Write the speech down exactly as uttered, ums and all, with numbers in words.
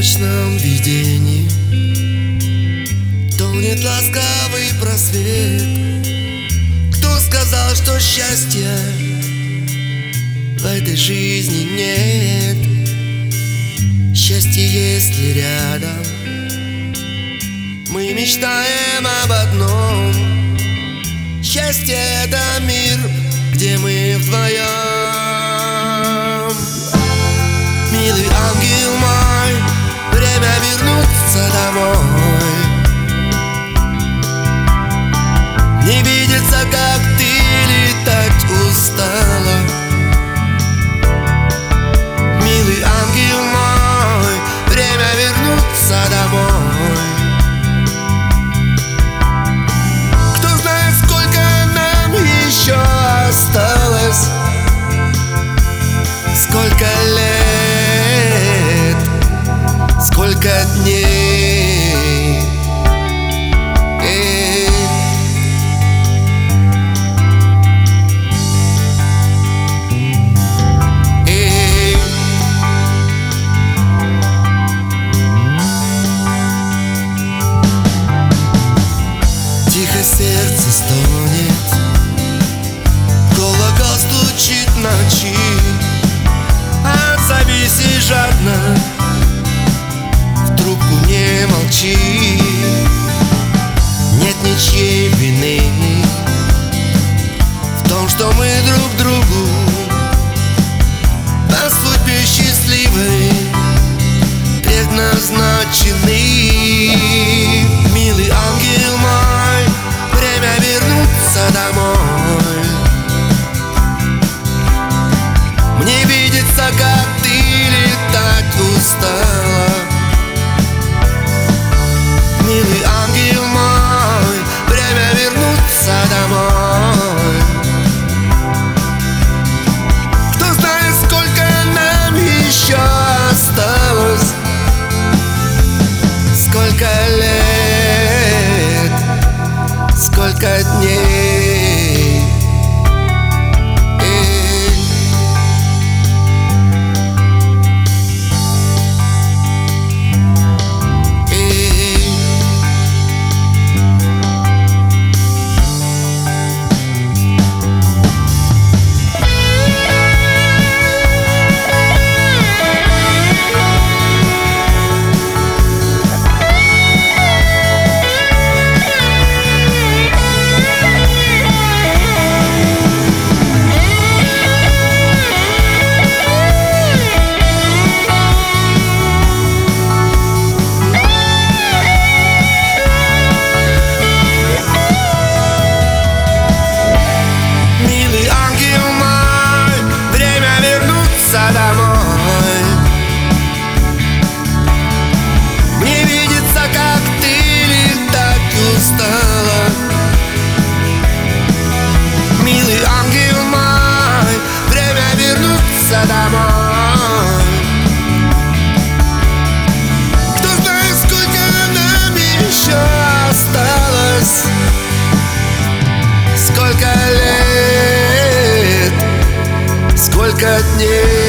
сумеречном видении тонет ласковый просвет. Кто сказал, что счастья в этой жизни нет? Счастье, если рядом мы мечтаем об одном. Счастье — это мир, где мы вдвоем. Милый ангел мой, время вернуться домой. Не видится, как ты летать устала. Милый ангел мой, время вернуться домой. Кто знает, сколько нам еще осталось, сколько лет, сколько дней. Эй. Эй. Тихо сердце стонет, колокол стучит в ночи. Отзовись и жадно в трубку не молчи. Нет ничьей вины в том, что мы друг другу по судьбе счастливой предназначены. Милый ангел мой, время вернуться домой. Мне видится, как ты летать устала. Милый ангел мой, время вернуться домой. Кто знает, сколько нам еще осталось, сколько лет, сколько дней. Домой. Мне видится, как ты летать устала. Милый ангел мой, время вернуться домой. Кто знает, сколько нам еще осталось, сколько лет, сколько дней.